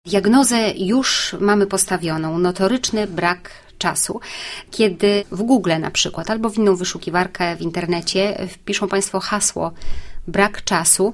Diagnozę już mamy postawioną, notoryczny brak czasu. Kiedy w Google na przykład, albo w inną wyszukiwarkę w internecie wpiszą Państwo hasło brak czasu,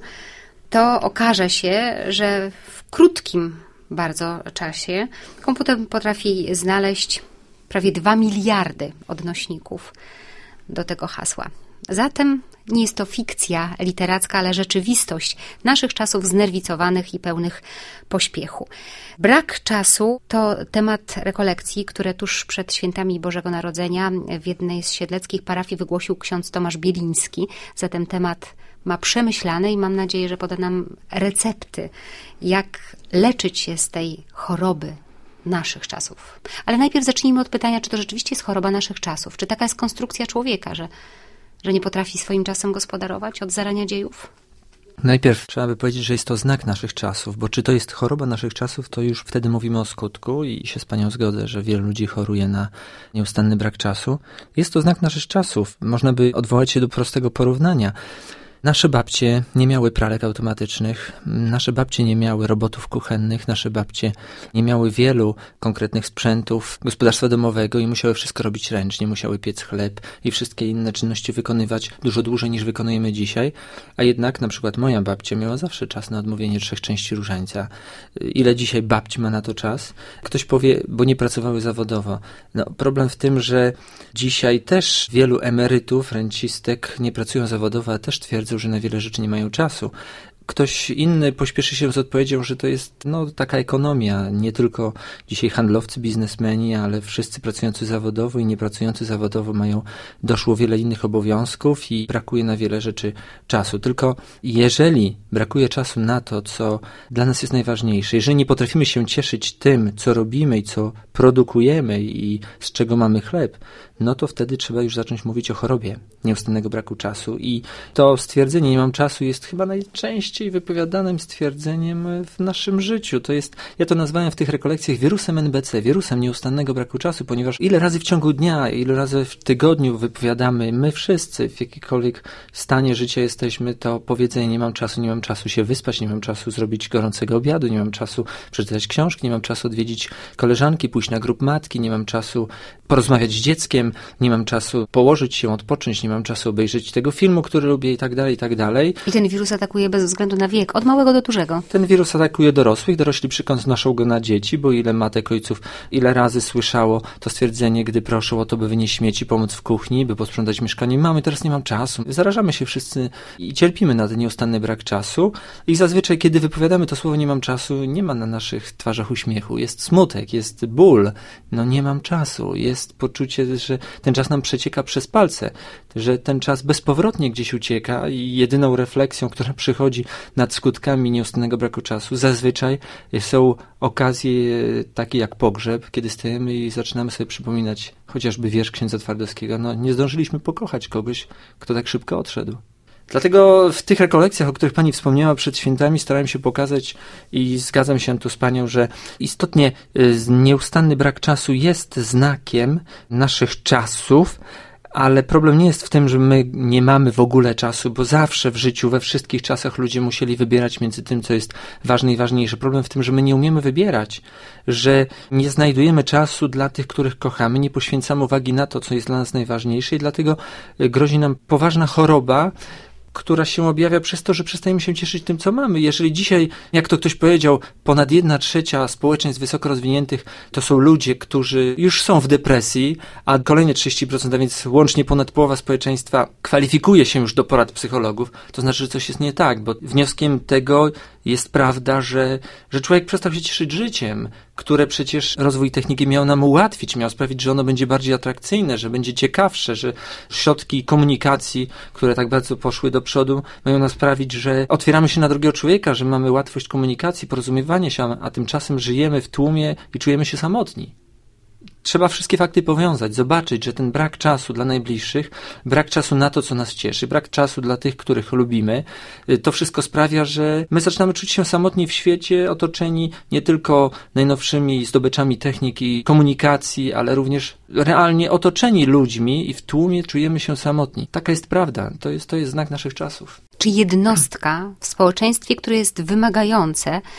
to okaże się, że w krótkim bardzo czasie komputer potrafi znaleźć prawie 2 miliardy odnośników do tego hasła. Zatem nie jest to fikcja literacka, ale rzeczywistość naszych czasów znerwicowanych i pełnych pośpiechu. Brak czasu to temat rekolekcji, które tuż przed świętami Bożego Narodzenia w jednej z siedleckich parafii wygłosił ksiądz Tomasz Bieliński. Zatem temat ma przemyślany i mam nadzieję, że poda nam recepty, jak leczyć się z tej choroby naszych czasów. Ale najpierw zacznijmy od pytania, czy to rzeczywiście jest choroba naszych czasów? Czy taka jest konstrukcja człowieka, że nie potrafi swoim czasem gospodarować od zarania dziejów? Najpierw trzeba by powiedzieć, że jest to znak naszych czasów, bo czy to jest choroba naszych czasów, to już wtedy mówimy o skutku i się z Panią zgodzę, że wielu ludzi choruje na nieustanny brak czasu. Jest to znak naszych czasów. Można by odwołać się do prostego porównania. Nasze babcie nie miały pralek automatycznych, nasze babcie nie miały robotów kuchennych, nasze babcie nie miały wielu konkretnych sprzętów gospodarstwa domowego i musiały wszystko robić ręcznie, musiały piec chleb i wszystkie inne czynności wykonywać dużo dłużej niż wykonujemy dzisiaj, a jednak na przykład moja babcia miała zawsze czas na odmówienie 3 części różańca. Ile dzisiaj babci ma na to czas? Ktoś powie, bo nie pracowały zawodowo. No, problem w tym, że dzisiaj też wielu emerytów, rencistek nie pracują zawodowo, a też twierdzą, że na wiele rzeczy nie mają czasu. Ktoś inny pośpieszy się z odpowiedzią, że to jest taka ekonomia, nie tylko dzisiaj handlowcy, biznesmeni, ale wszyscy pracujący zawodowo i niepracujący zawodowo doszło wiele innych obowiązków i brakuje na wiele rzeczy czasu. Tylko jeżeli brakuje czasu na to, co dla nas jest najważniejsze, jeżeli nie potrafimy się cieszyć tym, co robimy i co produkujemy i z czego mamy chleb, no to wtedy trzeba już zacząć mówić o chorobie nieustannego braku czasu. I to stwierdzenie nie mam czasu jest chyba najczęściej wypowiadanym stwierdzeniem w naszym życiu. Ja to nazwałem w tych rekolekcjach wirusem NBC, wirusem nieustannego braku czasu, ponieważ ile razy w ciągu dnia, ile razy w tygodniu wypowiadamy my wszyscy, w jakikolwiek stanie życia jesteśmy, to powiedzenie nie mam czasu się wyspać, nie mam czasu zrobić gorącego obiadu, nie mam czasu przeczytać książki, nie mam czasu odwiedzić koleżanki, pójść na grób matki, nie mam czasu porozmawiać z dzieckiem, nie mam czasu położyć się, odpocząć, nie mam czasu obejrzeć tego filmu, który lubię i tak dalej, i tak dalej. I ten wirus atakuje bez względu na wiek, od małego do dużego. Ten wirus atakuje dorosłych, dorośli przynoszą go na dzieci, bo ile matek, ojców, ile razy słyszało to stwierdzenie, gdy proszą o to, by wynieść śmieci, pomóc w kuchni, by posprzątać mieszkanie. Mamy, teraz nie mam czasu. Zarażamy się wszyscy i cierpimy na ten nieustanny brak czasu i zazwyczaj, kiedy wypowiadamy to słowo nie mam czasu, nie ma na naszych twarzach uśmiechu. Jest smutek, jest ból. Nie mam czasu. Jest poczucie, że ten czas nam przecieka przez palce, że ten czas bezpowrotnie gdzieś ucieka i jedyną refleksją, która przychodzi nad skutkami nieustannego braku czasu, zazwyczaj są okazje takie jak pogrzeb, kiedy stajemy i zaczynamy sobie przypominać chociażby wiersz księdza Twardowskiego. Nie zdążyliśmy pokochać kogoś, kto tak szybko odszedł. Dlatego w tych rekolekcjach, o których Pani wspomniała przed świętami, starałem się pokazać i zgadzam się tu z Panią, że istotnie nieustanny brak czasu jest znakiem naszych czasów, ale problem nie jest w tym, że my nie mamy w ogóle czasu, bo zawsze w życiu, we wszystkich czasach ludzie musieli wybierać między tym, co jest ważne i ważniejsze. Problem w tym, że my nie umiemy wybierać, że nie znajdujemy czasu dla tych, których kochamy, nie poświęcamy uwagi na to, co jest dla nas najważniejsze i dlatego grozi nam poważna choroba, która się objawia przez to, że przestajemy się cieszyć tym, co mamy. Jeżeli dzisiaj, jak to ktoś powiedział, ponad 1/3 społeczeństw wysoko rozwiniętych to są ludzie, którzy już są w depresji, a kolejne 30%, a więc łącznie ponad połowa społeczeństwa kwalifikuje się już do porad psychologów, to znaczy, że coś jest nie tak, bo wnioskiem tego jest prawda, że człowiek przestał się cieszyć życiem, które przecież rozwój techniki miał nam ułatwić, miał sprawić, że ono będzie bardziej atrakcyjne, że będzie ciekawsze, że środki komunikacji, które tak bardzo poszły do przodu, mają nas sprawić, że otwieramy się na drugiego człowieka, że mamy łatwość komunikacji, porozumiewania się, a tymczasem żyjemy w tłumie i czujemy się samotni. Trzeba wszystkie fakty powiązać, zobaczyć, że ten brak czasu dla najbliższych, brak czasu na to, co nas cieszy, brak czasu dla tych, których lubimy, to wszystko sprawia, że my zaczynamy czuć się samotni w świecie, otoczeni nie tylko najnowszymi zdobyczami techniki, komunikacji, ale również realnie otoczeni ludźmi i w tłumie czujemy się samotni. Taka jest prawda, to jest znak naszych czasów. Czy jednostka w społeczeństwie, które jest wymagające,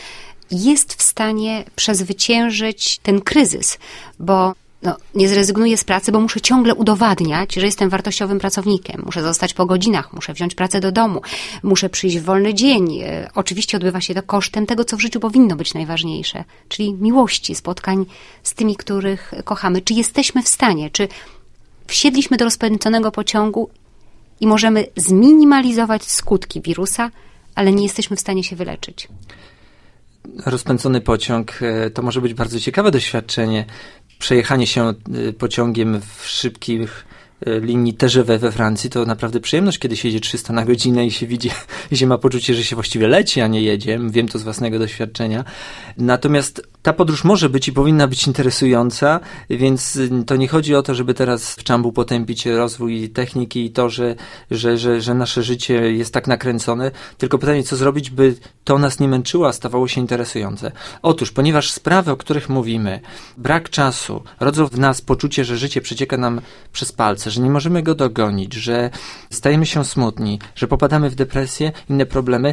jest w stanie przezwyciężyć ten kryzys, bo nie zrezygnuję z pracy, bo muszę ciągle udowadniać, że jestem wartościowym pracownikiem. Muszę zostać po godzinach, muszę wziąć pracę do domu, muszę przyjść w wolny dzień. Oczywiście odbywa się to kosztem tego, co w życiu powinno być najważniejsze, czyli miłości, spotkań z tymi, których kochamy. Czy jesteśmy w stanie, czy wsiedliśmy do rozpędzonego pociągu i możemy zminimalizować skutki wirusa, ale nie jesteśmy w stanie się wyleczyć? Rozpędzony pociąg to może być bardzo ciekawe doświadczenie. Przejechanie się pociągiem w szybkich linii TGV we Francji to naprawdę przyjemność, kiedy się jedzie 300 na godzinę i się widzi, i się ma poczucie, że się właściwie leci, a nie jedzie. Wiem to z własnego doświadczenia. Natomiast ta podróż może być i powinna być interesująca, więc to nie chodzi o to, żeby teraz w czambu potępić rozwój techniki i to, że nasze życie jest tak nakręcone, tylko pytanie, co zrobić, by to nas nie męczyło, a stawało się interesujące. Otóż, ponieważ sprawy, o których mówimy, brak czasu, rodzą w nas poczucie, że życie przecieka nam przez palce, że nie możemy go dogonić, że stajemy się smutni, że popadamy w depresję, inne problemy.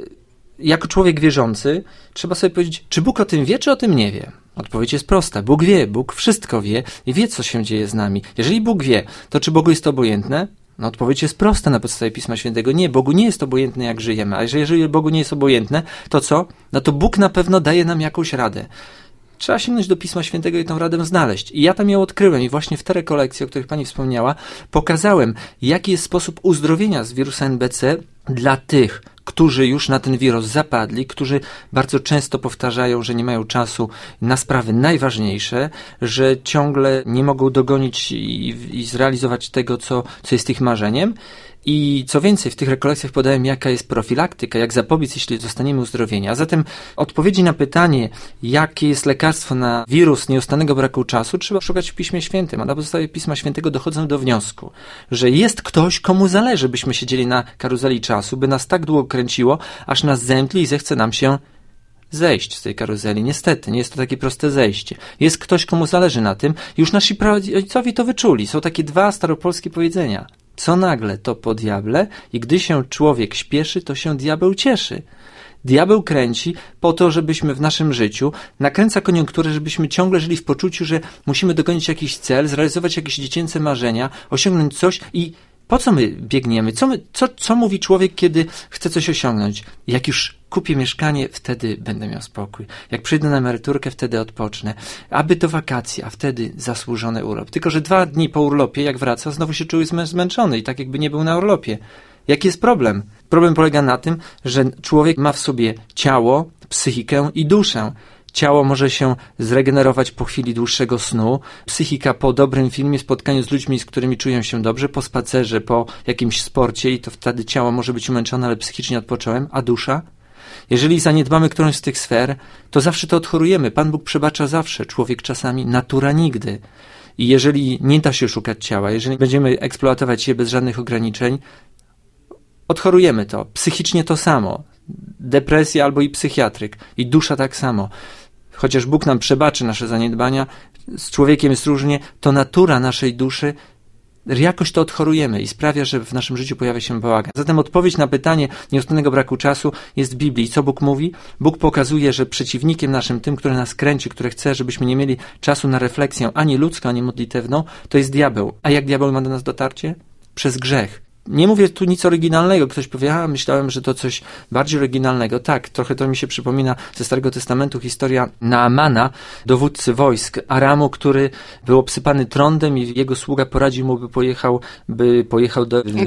Jako człowiek wierzący trzeba sobie powiedzieć, czy Bóg o tym wie, czy o tym nie wie? Odpowiedź jest prosta. Bóg wie, Bóg wszystko wie i wie, co się dzieje z nami. Jeżeli Bóg wie, to czy Bogu jest to obojętne? No, odpowiedź jest prosta na podstawie Pisma Świętego. Nie, Bogu nie jest obojętne, jak żyjemy. A jeżeli Bogu nie jest obojętne, to co? No to Bóg na pewno daje nam jakąś radę. Trzeba sięgnąć do Pisma Świętego i tę radę znaleźć. I ja tam ją odkryłem i właśnie w te rekolekcje, o których Pani wspomniała, pokazałem, jaki jest sposób uzdrowienia z wirusa NBC dla tych, którzy już na ten wirus zapadli, którzy bardzo często powtarzają, że nie mają czasu na sprawy najważniejsze, że ciągle nie mogą dogonić i zrealizować tego, co jest ich marzeniem. I co więcej, w tych rekolekcjach podałem, jaka jest profilaktyka, jak zapobiec, jeśli zostaniemy uzdrowieni. A zatem odpowiedzi na pytanie, jakie jest lekarstwo na wirus nieustannego braku czasu, trzeba szukać w Piśmie Świętym. A na podstawie Pisma Świętego dochodzę do wniosku, że jest ktoś, komu zależy, byśmy siedzieli na karuzeli czasu, by nas tak długo kręciło, aż nas zemdli i zechce nam się zejść z tej karuzeli. Niestety, nie jest to takie proste zejście. Jest ktoś, komu zależy na tym. Już nasi praojcowie to wyczuli. Są takie dwa staropolskie powiedzenia. Co nagle, to po diable i gdy się człowiek śpieszy, to się diabeł cieszy. Diabeł kręci po to, żebyśmy w naszym życiu, nakręca koniunkturę, żebyśmy ciągle żyli w poczuciu, że musimy dogonić jakiś cel, zrealizować jakieś dziecięce marzenia, osiągnąć coś i po co my biegniemy? Co mówi człowiek, kiedy chce coś osiągnąć? Jak już kupię mieszkanie, wtedy będę miał spokój. Jak przyjdę na emeryturkę, wtedy odpocznę. Aby to wakacje, a wtedy zasłużony urlop. Tylko że 2 dni po urlopie, jak wraca, znowu się czuje zmęczony i tak jakby nie był na urlopie. Jaki jest problem? Problem polega na tym, że człowiek ma w sobie ciało, psychikę i duszę. Ciało może się zregenerować po chwili dłuższego snu, psychika po dobrym filmie, spotkaniu z ludźmi, z którymi czują się dobrze, po spacerze, po jakimś sporcie i to wtedy ciało może być umęczone, ale psychicznie odpocząłem, a dusza? Jeżeli zaniedbamy którąś z tych sfer, to zawsze to odchorujemy. Pan Bóg przebacza zawsze, człowiek czasami, natura nigdy. I jeżeli nie da się szukać ciała, jeżeli będziemy eksploatować je bez żadnych ograniczeń, odchorujemy to. Psychicznie to samo. Depresja albo i psychiatryk. I dusza tak samo. Chociaż Bóg nam przebaczy nasze zaniedbania, z człowiekiem jest różnie, to natura naszej duszy jakoś to odchorujemy i sprawia, że w naszym życiu pojawia się bałagan. Zatem odpowiedź na pytanie nieustannego braku czasu jest w Biblii. I co Bóg mówi? Bóg pokazuje, że przeciwnikiem naszym, tym, który nas kręci, który chce, żebyśmy nie mieli czasu na refleksję ani ludzką, ani modlitewną, to jest diabeł. A jak diabeł ma do nas dotarcie? Przez grzech. Nie mówię tu nic oryginalnego. Ktoś powie, myślałem, że to coś bardziej oryginalnego. Tak, trochę to mi się przypomina ze Starego Testamentu historia Naamana, dowódcy wojsk Aramu, który był obsypany trądem i jego sługa poradził mu, by pojechał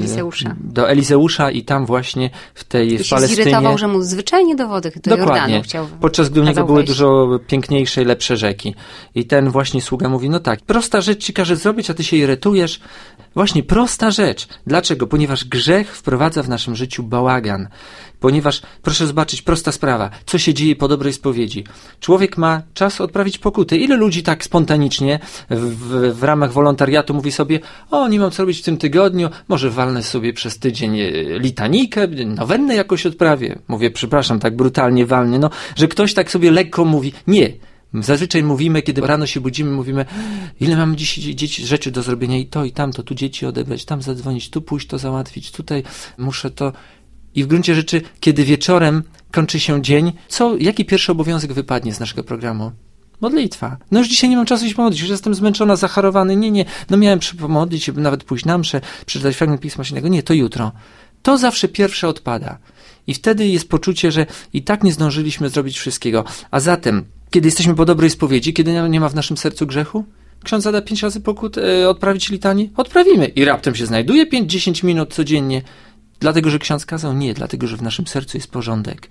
do Elizeusza i tam właśnie w Palestynie. Zirytował, że mu zwyczajnie do wody, do Jordanu chciał. Podczas gdy u niego były dużo piękniejsze i lepsze rzeki. I ten właśnie sługa mówi, no tak, prosta rzecz ci każe zrobić, a ty się irytujesz. Właśnie, prosta rzecz. Dlaczego? Ponieważ grzech wprowadza w naszym życiu bałagan. Ponieważ, proszę zobaczyć, prosta sprawa. Co się dzieje po dobrej spowiedzi? Człowiek ma czas odprawić pokutę. Ile ludzi tak spontanicznie w ramach wolontariatu mówi sobie, nie mam co robić w tym tygodniu, może walnę sobie przez tydzień litanikę, nowennę jakoś odprawię. Mówię, przepraszam, tak brutalnie walnie, że ktoś tak sobie lekko mówi, nie. Zazwyczaj mówimy, kiedy rano się budzimy, mówimy, ile mamy dziś rzeczy do zrobienia i to, i tamto, tu dzieci odebrać, tam zadzwonić, tu pójść, to załatwić, tutaj muszę to. I w gruncie rzeczy, kiedy wieczorem kończy się dzień, jaki pierwszy obowiązek wypadnie z naszego programu? Modlitwa. No już dzisiaj nie mam czasu się pomodlić, już jestem zmęczona, zacharowany. Nie. No miałem pomodlić się, nawet pójść na mszę, przeczytać fragment Pisma Świętego. Nie, to jutro. To zawsze pierwsze odpada. I wtedy jest poczucie, że i tak nie zdążyliśmy zrobić wszystkiego. A zatem, kiedy jesteśmy po dobrej spowiedzi, kiedy nie ma w naszym sercu grzechu, ksiądz zada 5 razy pokut, odprawić litanię? Odprawimy. I raptem się znajduje 5-10 minut codziennie. Dlatego, że ksiądz kazał? Nie, dlatego, że w naszym sercu jest porządek.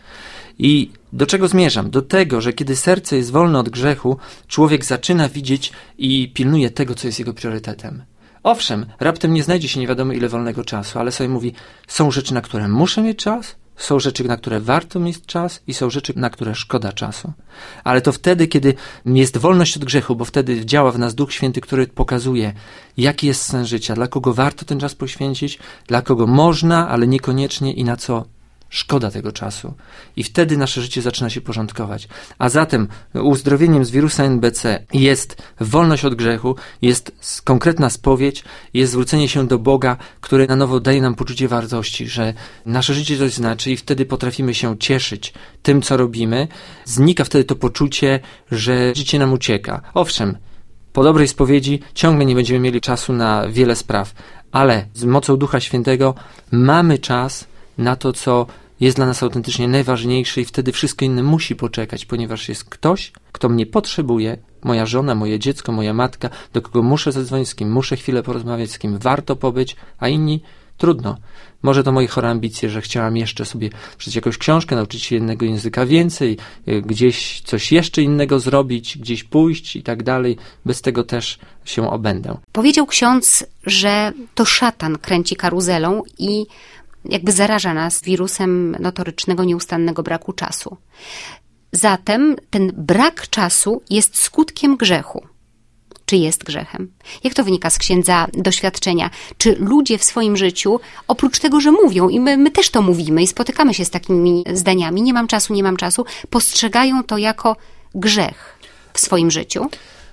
I do czego zmierzam? Do tego, że kiedy serce jest wolne od grzechu, człowiek zaczyna widzieć i pilnuje tego, co jest jego priorytetem. Owszem, raptem nie znajdzie się nie wiadomo ile wolnego czasu, ale sobie mówi, są rzeczy, na które muszę mieć czas, są rzeczy, na które warto mieć czas i są rzeczy, na które szkoda czasu. Ale to wtedy, kiedy jest wolność od grzechu, bo wtedy działa w nas Duch Święty, który pokazuje, jaki jest sens życia, dla kogo warto ten czas poświęcić, dla kogo można, ale niekoniecznie i na co szkoda tego czasu. I wtedy nasze życie zaczyna się porządkować. A zatem uzdrowieniem z wirusa NBC jest wolność od grzechu, jest konkretna spowiedź, jest zwrócenie się do Boga, który na nowo daje nam poczucie wartości, że nasze życie coś znaczy i wtedy potrafimy się cieszyć tym, co robimy. Znika wtedy to poczucie, że życie nam ucieka. Owszem, po dobrej spowiedzi ciągle nie będziemy mieli czasu na wiele spraw, ale z mocą Ducha Świętego mamy czas na to, co jest dla nas autentycznie najważniejsze i wtedy wszystko inne musi poczekać, ponieważ jest ktoś, kto mnie potrzebuje, moja żona, moje dziecko, moja matka, do kogo muszę zadzwonić, z kim muszę chwilę porozmawiać, z kim warto pobyć, a inni trudno. Może to moje chore ambicje, że chciałam jeszcze sobie przeczytać jakąś książkę, nauczyć się jednego języka więcej, gdzieś coś jeszcze innego zrobić, gdzieś pójść i tak dalej. Bez tego też się obędę. Powiedział ksiądz, że to szatan kręci karuzelą i jakby zaraża nas wirusem notorycznego, nieustannego braku czasu. Zatem ten brak czasu jest skutkiem grzechu. Czy jest grzechem? Jak to wynika z księdza doświadczenia? Czy ludzie w swoim życiu, oprócz tego, że mówią, i my też to mówimy i spotykamy się z takimi zdaniami, nie mam czasu, postrzegają to jako grzech w swoim życiu?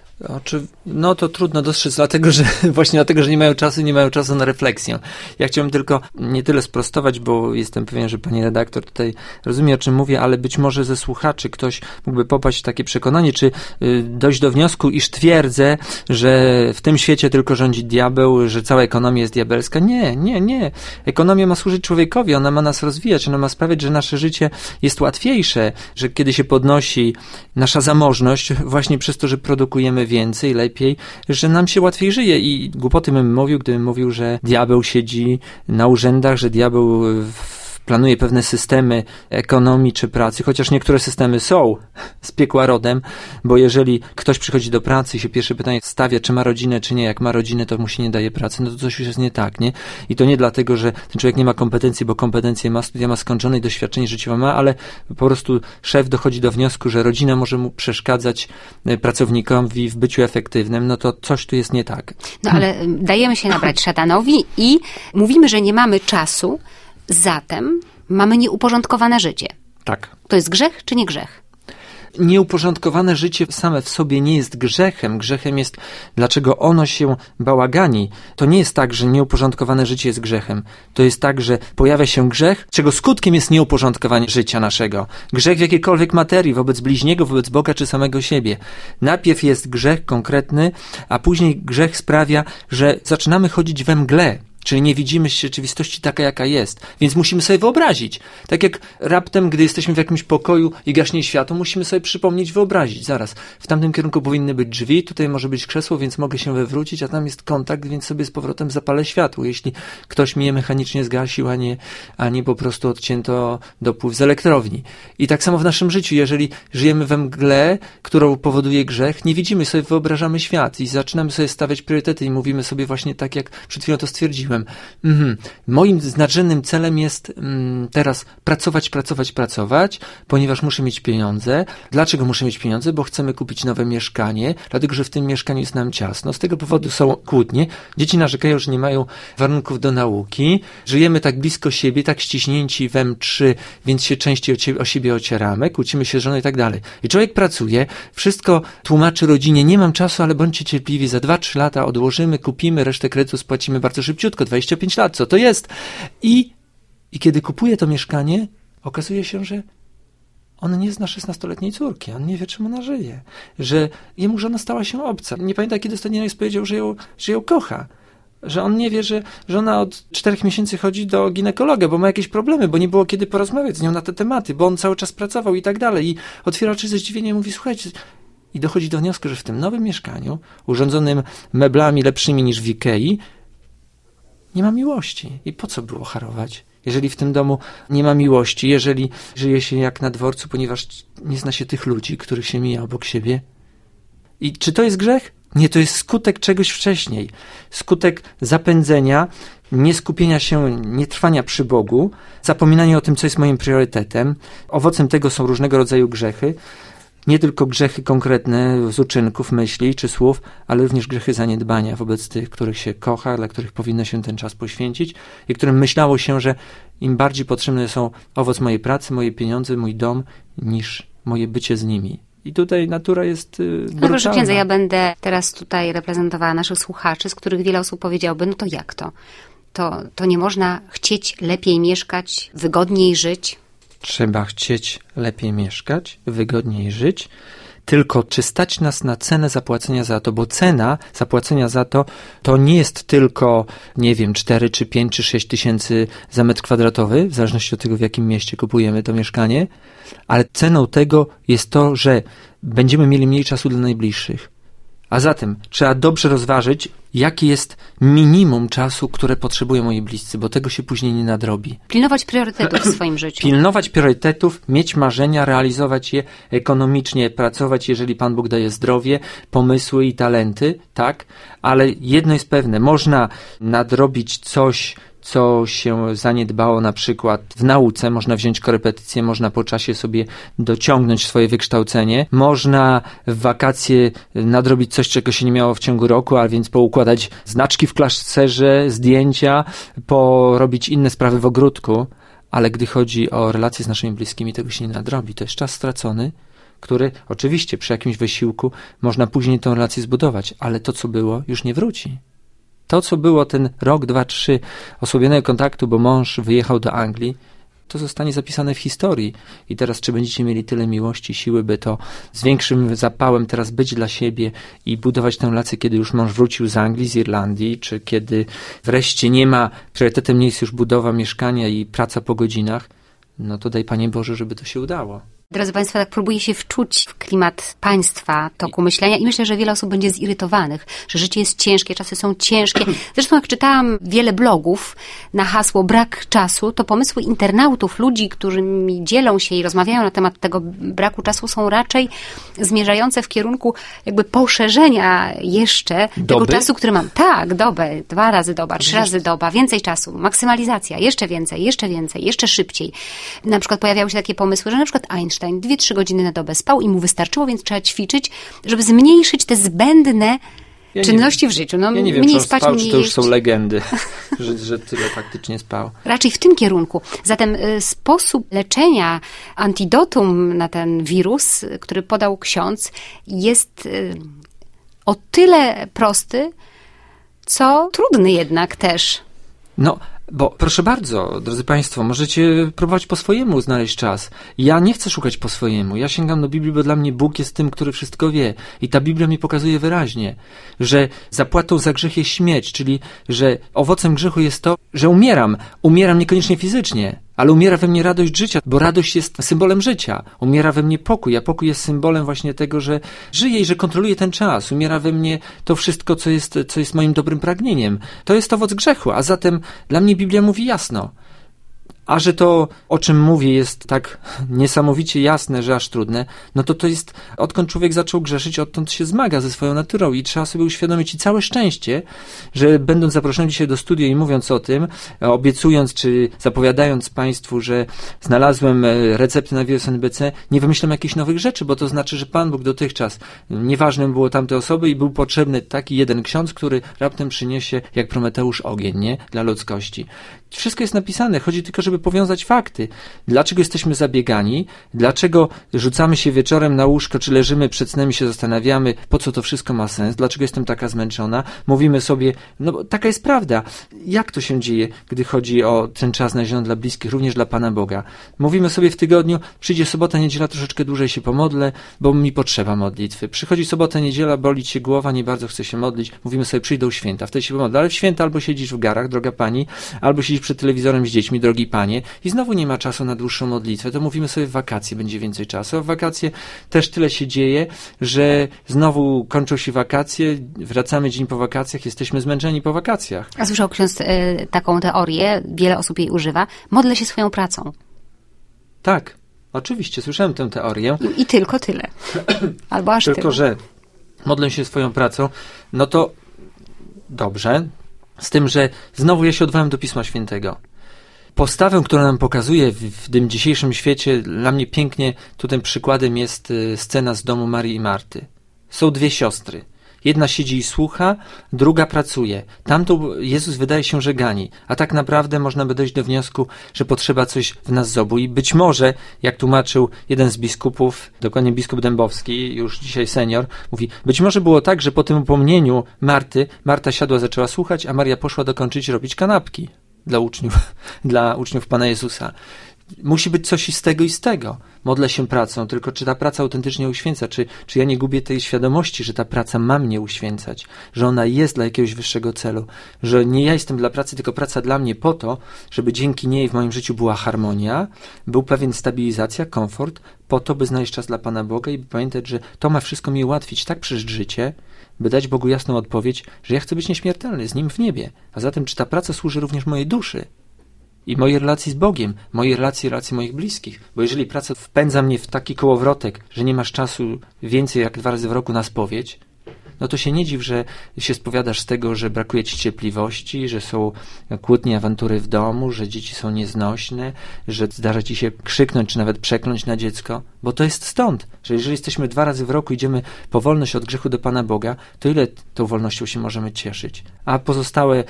No to trudno dostrzec, właśnie dlatego, że nie mają czasu na refleksję. Ja chciałem tylko nie tyle sprostować, bo jestem pewien, że pani redaktor tutaj rozumie, o czym mówię, ale być może ze słuchaczy ktoś mógłby popaść w takie przekonanie, czy dojść do wniosku, iż twierdzę, że w tym świecie tylko rządzi diabeł, że cała ekonomia jest diabelska. Nie. Ekonomia ma służyć człowiekowi, ona ma nas rozwijać, ona ma sprawiać, że nasze życie jest łatwiejsze, że kiedy się podnosi nasza zamożność, właśnie przez to, że produkujemy więcej, lepiej, że nam się łatwiej żyje i głupoty bym mówił, gdybym mówił, że diabeł siedzi na urzędach, że diabeł planuje pewne systemy ekonomii czy pracy, chociaż niektóre systemy są z piekła rodem, bo jeżeli ktoś przychodzi do pracy i się pierwsze pytanie stawia, czy ma rodzinę, czy nie, jak ma rodzinę, to mu się nie daje pracy, no to coś już jest nie tak, nie? I to nie dlatego, że ten człowiek nie ma kompetencji, bo kompetencje ma, studia ma skończone i doświadczenie życiowe ma, ale po prostu szef dochodzi do wniosku, że rodzina może mu przeszkadzać pracownikowi w byciu efektywnym, no to coś tu jest nie tak. No ale dajemy się nabrać szatanowi i mówimy, że nie mamy czasu, zatem mamy nieuporządkowane życie. Tak. To jest grzech czy nie grzech? Nieuporządkowane życie same w sobie nie jest grzechem. Grzechem jest, dlaczego ono się bałagani. To nie jest tak, że nieuporządkowane życie jest grzechem. To jest tak, że pojawia się grzech, czego skutkiem jest nieuporządkowanie życia naszego. Grzech w jakiejkolwiek materii, wobec bliźniego, wobec Boga czy samego siebie. Najpierw jest grzech konkretny, a później grzech sprawia, że zaczynamy chodzić we mgle. Czyli nie widzimy rzeczywistości taka, jaka jest. Więc musimy sobie wyobrazić. Tak jak raptem, gdy jesteśmy w jakimś pokoju i gaśnie światło, musimy sobie przypomnieć, wyobrazić. Zaraz, w tamtym kierunku powinny być drzwi, tutaj może być krzesło, więc mogę się wywrócić, a tam jest kontakt, więc sobie z powrotem zapalę światło. Jeśli ktoś mi je mechanicznie zgasił, a nie po prostu odcięto dopływ z elektrowni. I tak samo w naszym życiu. Jeżeli żyjemy we mgle, którą powoduje grzech, nie widzimy sobie, wyobrażamy świat i zaczynamy sobie stawiać priorytety i mówimy sobie właśnie tak, jak przed chwilą to stwierdziłem. Moim nadrzędnym celem jest teraz pracować, ponieważ muszę mieć pieniądze. Dlaczego muszę mieć pieniądze? Bo chcemy kupić nowe mieszkanie, dlatego że w tym mieszkaniu jest nam ciasno. Z tego powodu są kłótnie. Dzieci narzekają, że nie mają warunków do nauki. Żyjemy tak blisko siebie, tak ściśnięci we M3, więc się częściej o siebie ocieramy, kłócimy się z żoną i tak dalej. I człowiek pracuje, wszystko tłumaczy rodzinie, nie mam czasu, ale bądźcie cierpliwi, za 2-3 lata odłożymy, kupimy, resztę kredytu spłacimy bardzo szybciutko, 25 lat, co to jest? I I kiedy kupuje to mieszkanie, okazuje się, że on nie zna 16-letniej córki, on nie wie, czym ona żyje, że jemu żona stała się obca. Nie pamiętam, kiedy ostatni raz powiedział, że ją kocha. Że on nie wie, że ona od 4 miesięcy chodzi do ginekologa, bo ma jakieś problemy, bo nie było kiedy porozmawiać z nią na te tematy, bo on cały czas pracował i tak dalej. I otwiera oczy ze zdziwieniem i mówi, słuchajcie, i dochodzi do wniosku, że w tym nowym mieszkaniu, urządzonym meblami lepszymi niż w Ikei, nie ma miłości. I po co było harować? Jeżeli w tym domu nie ma miłości, jeżeli żyje się jak na dworcu, ponieważ nie zna się tych ludzi, których się mija obok siebie. I czy to jest grzech? Nie, to jest skutek czegoś wcześniej. Skutek zapędzenia, nieskupienia się, nietrwania przy Bogu, zapominania o tym, co jest moim priorytetem. Owocem tego są różnego rodzaju grzechy. Nie tylko grzechy konkretne z uczynków, myśli czy słów, ale również grzechy zaniedbania wobec tych, których się kocha, dla których powinno się ten czas poświęcić i którym myślało się, że im bardziej potrzebne są owoc mojej pracy, moje pieniądze, mój dom, niż moje bycie z nimi. I tutaj natura jest brutalna. Proszę księdza, ja będę teraz tutaj reprezentowała naszych słuchaczy, z których wiele osób powiedziałoby, no to jak to? To nie można chcieć lepiej mieszkać, wygodniej żyć? Trzeba chcieć lepiej mieszkać, wygodniej żyć, tylko czy stać nas na cenę zapłacenia za to, bo cena zapłacenia za to nie jest tylko, 4 czy 5 czy 6 tysięcy za metr kwadratowy, w zależności od tego, w jakim mieście kupujemy to mieszkanie, ale ceną tego jest to, że będziemy mieli mniej czasu dla najbliższych. A zatem trzeba dobrze rozważyć, jakie jest minimum czasu, które potrzebują moi bliscy, bo tego się później nie nadrobi. Pilnować priorytetów w swoim życiu. Pilnować priorytetów, mieć marzenia, realizować je ekonomicznie, pracować, jeżeli Pan Bóg daje zdrowie, pomysły i talenty, tak? Ale jedno jest pewne, można nadrobić coś, co się zaniedbało na przykład w nauce, można wziąć korepetycję, można po czasie sobie dociągnąć swoje wykształcenie, można w wakacje nadrobić coś, czego się nie miało w ciągu roku, a więc poukładać znaczki w klaszerze, zdjęcia, porobić inne sprawy w ogródku, ale gdy chodzi o relacje z naszymi bliskimi, tego się nie nadrobi. To jest czas stracony, który oczywiście przy jakimś wysiłku można później tę relację zbudować, ale to, co było, już nie wróci. To, co było ten rok, 2, 3 osłabionego kontaktu, bo mąż wyjechał do Anglii, to zostanie zapisane w historii. I teraz, czy będziecie mieli tyle miłości, siły, by to z większym zapałem teraz być dla siebie i budować tę relację, kiedy już mąż wrócił z Anglii, z Irlandii, czy kiedy wreszcie nie ma, priorytetem nie jest już budowa mieszkania i praca po godzinach, no to daj Panie Boże, żeby to się udało. Drodzy Państwo, tak próbuję się wczuć w klimat państwa, toku myślenia i myślę, że wiele osób będzie zirytowanych, że życie jest ciężkie, czasy są ciężkie. Zresztą jak czytałam wiele blogów na hasło brak czasu, to pomysły internautów, ludzi, którymi dzielą się i rozmawiają na temat tego braku czasu, są raczej zmierzające w kierunku jakby poszerzenia jeszcze tego czasu, który mam. Tak, dobę, 2 razy doba, 3 razy doba, więcej czasu, maksymalizacja, jeszcze więcej, jeszcze szybciej. Na przykład pojawiały się takie pomysły, że na przykład Einstein 2-3 godziny na dobę spał i mu wystarczyło, więc trzeba ćwiczyć, żeby zmniejszyć te zbędne czynności w życiu. No, ja nie wiem, mniej czy on spać, spał, mniej czy to już jeść. są legendy, że tyle faktycznie spał. Raczej w tym kierunku. Zatem sposób leczenia, antidotum na ten wirus, który podał ksiądz, jest o tyle prosty, co trudny jednak też. No, bo proszę bardzo, drodzy Państwo, możecie próbować po swojemu znaleźć czas. Ja nie chcę szukać po swojemu. Ja sięgam do Biblii, bo dla mnie Bóg jest tym, który wszystko wie. I ta Biblia mi pokazuje wyraźnie, że zapłatą za grzech jest śmierć, czyli że owocem grzechu jest to, że umieram. Umieram niekoniecznie fizycznie, ale umiera we mnie radość życia, bo radość jest symbolem życia. Umiera we mnie pokój, a pokój jest symbolem właśnie tego, że żyję i że kontroluję ten czas. Umiera we mnie to wszystko, co jest moim dobrym pragnieniem. To jest owoc grzechu, a zatem dla mnie Biblia mówi jasno. A że to, o czym mówię, jest tak niesamowicie jasne, że aż trudne, no to jest, odkąd człowiek zaczął grzeszyć, odtąd się zmaga ze swoją naturą i trzeba sobie uświadomić i całe szczęście, że będąc zaproszony dzisiaj do studia i mówiąc o tym, obiecując czy zapowiadając Państwu, że znalazłem recepty na wirus NBC, nie wymyślam jakichś nowych rzeczy, bo to znaczy, że Pan Bóg dotychczas, nieważne było tamte osoby i był potrzebny taki jeden ksiądz, który raptem przyniesie, jak Prometeusz, ogień, nie? Dla ludzkości. Wszystko jest napisane, chodzi tylko, żeby żeby powiązać fakty. Dlaczego jesteśmy zabiegani? Dlaczego rzucamy się wieczorem na łóżko, czy leżymy przed snem i się zastanawiamy, po co to wszystko ma sens? Dlaczego jestem taka zmęczona? Mówimy sobie, no bo taka jest prawda. Jak to się dzieje, gdy chodzi o ten czas znaleziony dla bliskich, również dla Pana Boga? Mówimy sobie w tygodniu, przyjdzie sobota, niedziela, troszeczkę dłużej się pomodlę, bo mi potrzeba modlitwy. Przychodzi sobota, niedziela, boli cię głowa, nie bardzo chce się modlić. Mówimy sobie, przyjdą święta, wtedy się pomodlę. Ale w święta albo siedzisz w garach, droga pani, albo siedzisz przed telewizorem z dziećmi, drogi panie, i znowu nie ma czasu na dłuższą modlitwę. To mówimy sobie, w wakacje będzie więcej czasu. A w wakacje też tyle się dzieje, że znowu kończą się wakacje, wracamy dzień po wakacjach, jesteśmy zmęczeni po wakacjach. A słyszał ksiądz taką teorię, wiele osób jej używa, modlę się swoją pracą. Tak, oczywiście, słyszałem tę teorię. I tylko tyle. Albo aż tylko, tyle. że modlę się swoją pracą, no to dobrze, z tym, że znowu ja się odwołam do Pisma Świętego. Postawę, którą nam pokazuje w tym dzisiejszym świecie, dla mnie pięknie tutaj przykładem jest scena z domu Marii i Marty. Są dwie siostry. Jedna siedzi i słucha, druga pracuje. Tamtą Jezus wydaje się, że gani. A tak naprawdę można by dojść do wniosku, że potrzeba coś w nas z obu. I być może, jak tłumaczył jeden z biskupów, dokładnie biskup Dębowski, już dzisiaj senior, mówi, być może było tak, że po tym upomnieniu Marty, Marta siadła, zaczęła słuchać, a Maria poszła dokończyć robić kanapki dla uczniów Pana Jezusa. Musi być coś i z tego, i z tego. Modlę się pracą, tylko czy ta praca autentycznie uświęca? Czy ja nie gubię tej świadomości, że ta praca ma mnie uświęcać? Że ona jest dla jakiegoś wyższego celu? Że nie ja jestem dla pracy, tylko praca dla mnie po to, żeby dzięki niej w moim życiu była harmonia, był pewien stabilizacja, komfort, po to, by znaleźć czas dla Pana Boga i by pamiętać, że to ma wszystko mi ułatwić tak przeżyć życie, by dać Bogu jasną odpowiedź, że ja chcę być nieśmiertelny, z Nim w niebie. A zatem, czy ta praca służy również mojej duszy? I mojej relacji z Bogiem, mojej relacji moich bliskich. Bo jeżeli praca wpędza mnie w taki kołowrotek, że nie masz czasu więcej jak 2 razy w roku na spowiedź, no to się nie dziw, że się spowiadasz z tego, że brakuje ci cierpliwości, że są kłótnie, awantury w domu, że dzieci są nieznośne, że zdarza ci się krzyknąć, czy nawet przekląć na dziecko. Bo to jest stąd, że jeżeli jesteśmy 2 razy w roku, idziemy po wolność od grzechu do Pana Boga, to ile tą wolnością się możemy cieszyć? A pozostałe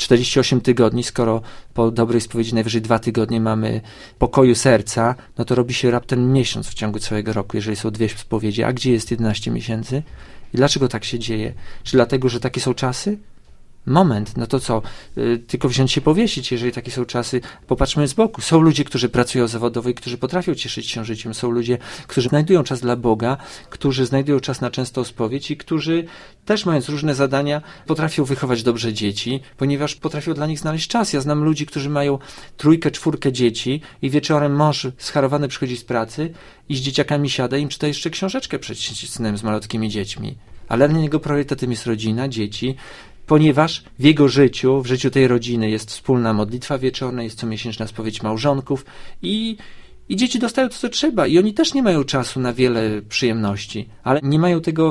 48 tygodni, skoro po dobrej spowiedzi najwyżej 2 tygodnie mamy pokoju serca, no to robi się raptem miesiąc w ciągu całego roku, jeżeli są 2 spowiedzi. A gdzie jest 11 miesięcy? I dlaczego tak się dzieje? Czy dlatego, że takie są czasy? Moment, no to co? Tylko wziąć się powiesić, jeżeli takie są czasy. Popatrzmy z boku. Są ludzie, którzy pracują zawodowo i którzy potrafią cieszyć się życiem. Są ludzie, którzy znajdują czas dla Boga, którzy znajdują czas na częstą spowiedź i którzy też, mając różne zadania, potrafią wychować dobrze dzieci, ponieważ potrafią dla nich znaleźć czas. Ja znam ludzi, którzy mają 3, 4 dzieci i wieczorem mąż scharowany przychodzi z pracy i z dzieciakami siada i im czyta jeszcze książeczkę przed snem z malutkimi dziećmi. Ale dla niego priorytetem jest rodzina, dzieci, ponieważ w jego życiu, w życiu tej rodziny jest wspólna modlitwa wieczorna, jest comiesięczna spowiedź małżonków i dzieci dostają to, co trzeba. I oni też nie mają czasu na wiele przyjemności, ale nie mają tego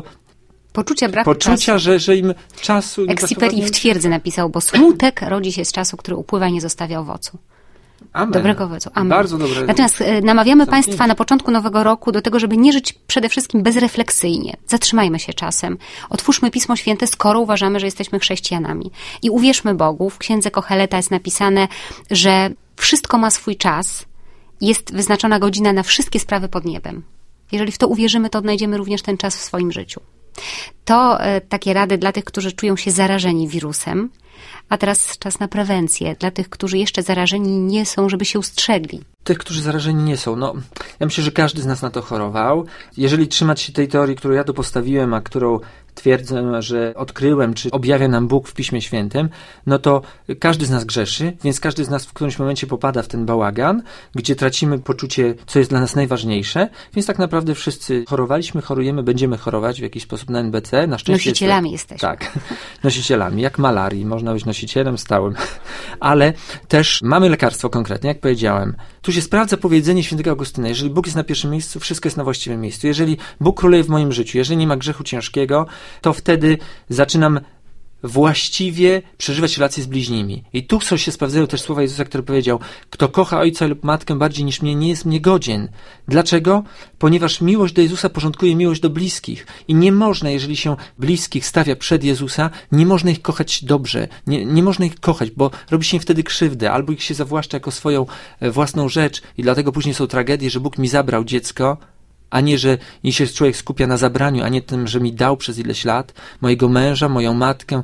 braku czasu. że im czasu nie Exiperi w twierdzy napisał, bo smutek rodzi się z czasu, który upływa i nie zostawia owocu. Amen. Dobrego owocu. Amen. Bardzo dobre. Natomiast namawiamy Państwa na początku nowego roku do tego, żeby nie żyć przede wszystkim bezrefleksyjnie. Zatrzymajmy się czasem. Otwórzmy Pismo Święte, skoro uważamy, że jesteśmy chrześcijanami. I uwierzmy Bogu. W księdze Koheleta jest napisane, że wszystko ma swój czas. Jest wyznaczona godzina na wszystkie sprawy pod niebem. Jeżeli w to uwierzymy, to odnajdziemy również ten czas w swoim życiu. To takie rady dla tych, którzy czują się zarażeni wirusem. A teraz czas na prewencję dla tych, którzy jeszcze zarażeni nie są, żeby się ustrzegli. Tych, którzy zarażeni nie są. No, ja myślę, że każdy z nas na to chorował. Jeżeli trzymać się tej teorii, którą ja tu postawiłem, a którą twierdzę, że odkryłem, czy objawia nam Bóg w Piśmie Świętym, no to każdy z nas grzeszy, więc każdy z nas w którymś momencie popada w ten bałagan, gdzie tracimy poczucie, co jest dla nas najważniejsze, więc tak naprawdę wszyscy chorowaliśmy, chorujemy, będziemy chorować w jakiś sposób na NBC. Na szczęście nosicielami jesteśmy. Tak, nosicielami, jak malarii, można być nosicielem stałym, ale też mamy lekarstwo konkretne, jak powiedziałem. Tu się sprawdza powiedzenie świętego Augustyna, jeżeli Bóg jest na pierwszym miejscu, wszystko jest na właściwym miejscu. Jeżeli Bóg króluje w moim życiu, jeżeli nie ma grzechu ciężkiego, to wtedy zaczynam właściwie przeżywać relacje z bliźnimi. I tu się sprawdzają też słowa Jezusa, który powiedział: kto kocha ojca lub matkę bardziej niż mnie, nie jest mnie godzien. Dlaczego? Ponieważ miłość do Jezusa porządkuje miłość do bliskich. I nie można, jeżeli się bliskich stawia przed Jezusa, nie można ich kochać dobrze. Nie można ich kochać, bo robi się im wtedy krzywdę, albo ich się zawłaszcza jako swoją własną rzecz i dlatego później są tragedie, że Bóg mi zabrał dziecko, a nie, że się człowiek skupia na zabraniu, a nie tym, że mi dał przez ileś lat mojego męża, moją matkę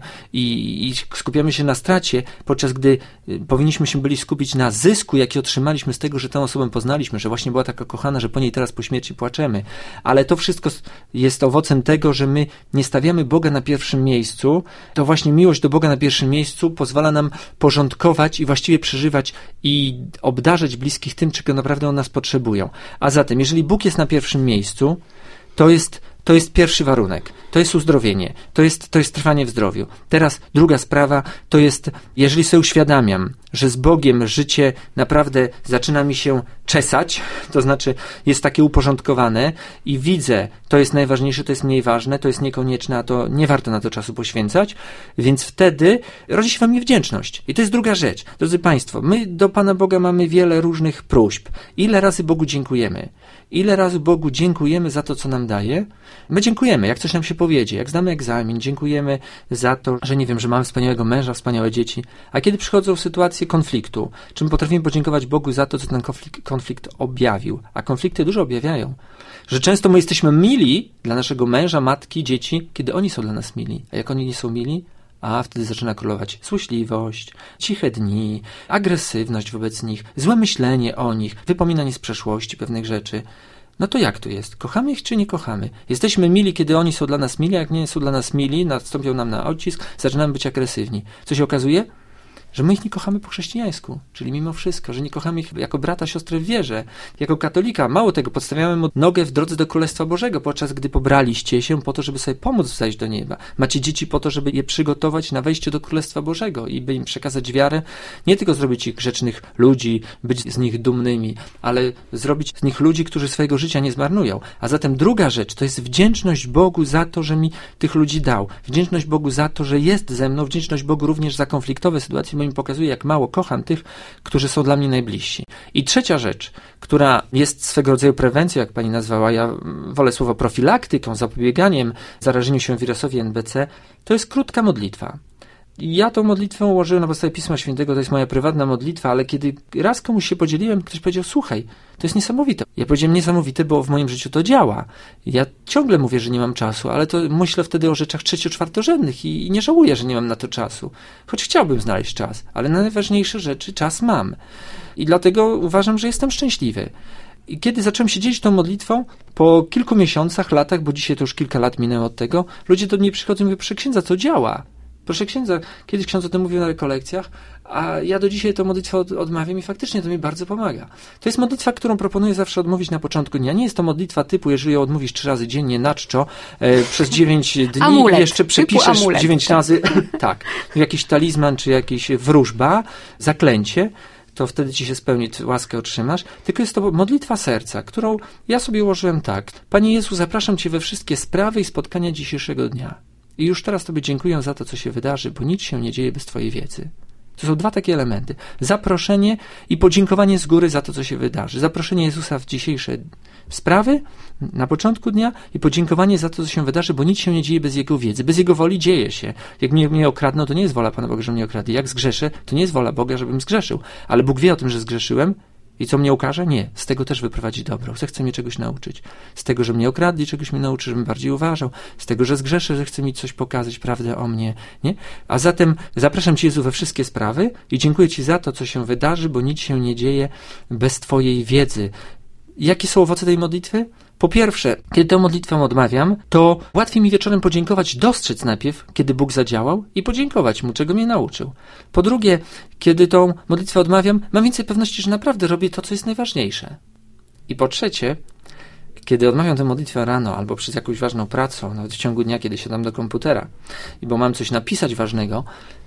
i skupiamy się na stracie, podczas gdy powinniśmy się byli skupić na zysku, jaki otrzymaliśmy z tego, że tę osobę poznaliśmy, że właśnie była taka kochana, że po niej teraz po śmierci płaczemy. Ale to wszystko jest owocem tego, że my nie stawiamy Boga na pierwszym miejscu. To właśnie miłość do Boga na pierwszym miejscu pozwala nam porządkować i właściwie przeżywać i obdarzać bliskich tym, czego naprawdę od nas potrzebują. A zatem, jeżeli Bóg jest na pierwszym miejscu, to jest pierwszy warunek. To jest uzdrowienie. To jest trwanie w zdrowiu. Teraz druga sprawa to jest, jeżeli sobie uświadamiam, że z Bogiem życie naprawdę zaczyna mi się czesać, to znaczy jest takie uporządkowane i widzę, to jest najważniejsze, to jest mniej ważne, to jest niekonieczne, a to nie warto na to czasu poświęcać, więc wtedy rodzi się we mnie wdzięczność. I to jest druga rzecz. Drodzy Państwo, my do Pana Boga mamy wiele różnych próśb. Ile razy Bogu dziękujemy? Ile razy Bogu dziękujemy za to, co nam daje? My dziękujemy, jak coś nam się powiedzie, jak zdamy egzamin, dziękujemy za to, że nie wiem, że mamy wspaniałego męża, wspaniałe dzieci. A kiedy przychodzą sytuacje konfliktu, czy my potrafimy podziękować Bogu za to, co ten konflikt objawił? A konflikty dużo objawiają. Że często my jesteśmy mili dla naszego męża, matki, dzieci, kiedy oni są dla nas mili. A jak oni nie są mili, a wtedy zaczyna królować złośliwość, ciche dni, agresywność wobec nich, złe myślenie o nich, wypominanie z przeszłości pewnych rzeczy. No to jak to jest? Kochamy ich czy nie kochamy? Jesteśmy mili, kiedy oni są dla nas mili, a jak nie są dla nas mili, nastąpią nam na odcisk, zaczynamy być agresywni. Co się okazuje? Że my ich nie kochamy po chrześcijańsku, czyli mimo wszystko, że nie kochamy ich jako brata, siostrę w wierze, jako katolika. Mało tego, podstawiamy mu nogę w drodze do Królestwa Bożego, podczas gdy pobraliście się po to, żeby sobie pomóc zajść do nieba. Macie dzieci po to, żeby je przygotować na wejście do Królestwa Bożego i by im przekazać wiarę, nie tylko zrobić ich grzecznych ludzi, być z nich dumnymi, ale zrobić z nich ludzi, którzy swojego życia nie zmarnują. A zatem druga rzecz, to jest wdzięczność Bogu za to, że mi tych ludzi dał. Wdzięczność Bogu za to, że jest ze mną, wdzięczność Bogu również za konfliktowe sytuacje, mi pokazuje, jak mało kocham tych, którzy są dla mnie najbliżsi. I trzecia rzecz, która jest swego rodzaju prewencją, jak pani nazwała, ja wolę słowo profilaktyką, zapobieganiem zarażeniu się wirusowi NBC, to jest krótka modlitwa. Ja tą modlitwę ułożyłem na podstawie Pisma Świętego, to jest moja prywatna modlitwa, ale kiedy raz komuś się podzieliłem, ktoś powiedział: słuchaj, to jest niesamowite. Ja powiedziałem: niesamowite, bo w moim życiu to działa. Ja ciągle mówię, że nie mam czasu, ale to myślę wtedy o rzeczach trzecioczwartorzędnych i nie żałuję, że nie mam na to czasu. Choć chciałbym znaleźć czas, ale na najważniejsze rzeczy czas mam. I dlatego uważam, że jestem szczęśliwy. I kiedy zacząłem się dzielić tą modlitwą, po kilku miesiącach, latach, bo dzisiaj to już kilka lat minęło od tego, ludzie do mnie przychodzą i mówią: proszę księdza, to działa. Proszę księdza, kiedyś ksiądz o tym mówił na rekolekcjach, a ja do dzisiaj tę modlitwę odmawiam i faktycznie to mi bardzo pomaga. To jest modlitwa, którą proponuję zawsze odmówić na początku dnia. Nie jest to modlitwa typu, jeżeli ją odmówisz 3 razy dziennie na czczo, przez 9 dni amulet, i jeszcze przepiszesz 9 razy, tak, jakiś talizman, czy jakiś wróżba, zaklęcie, to wtedy ci się spełni, łaskę otrzymasz. Tylko jest to modlitwa serca, którą ja sobie ułożyłem tak. Panie Jezu, zapraszam Cię we wszystkie sprawy i spotkania dzisiejszego dnia. I już teraz Tobie dziękuję za to, co się wydarzy, bo nic się nie dzieje bez Twojej wiedzy. To są 2 takie elementy. Zaproszenie i podziękowanie z góry za to, co się wydarzy. Zaproszenie Jezusa w dzisiejsze sprawy na początku dnia i podziękowanie za to, co się wydarzy, bo nic się nie dzieje bez Jego wiedzy. Bez Jego woli dzieje się. Jak mnie okradną, to nie jest wola Pana Boga, że mnie okradli. Jak zgrzeszę, to nie jest wola Boga, żebym zgrzeszył. Ale Bóg wie o tym, że zgrzeszyłem. I co mnie ukaże? Nie. Z tego też wyprowadzi dobro. Chce mnie czegoś nauczyć. Z tego, że mnie okradli, czegoś mnie nauczy, żebym bardziej uważał. Z tego, że zgrzeszę, że chce mi coś pokazać, prawdę o mnie. Nie? A zatem zapraszam Cię, Jezu, we wszystkie sprawy i dziękuję Ci za to, co się wydarzy, bo nic się nie dzieje bez Twojej wiedzy. Jakie są owoce tej modlitwy? Po pierwsze, kiedy tę modlitwę odmawiam, to łatwiej mi wieczorem podziękować, dostrzec najpierw, kiedy Bóg zadziałał i podziękować Mu, czego mnie nauczył. Po drugie, kiedy tą modlitwę odmawiam, mam więcej pewności, że naprawdę robię to, co jest najważniejsze. I po trzecie, kiedy odmawiam tę modlitwę rano albo przed jakąś ważną pracą, nawet w ciągu dnia, kiedy siadam do komputera, bo mam coś napisać ważnego,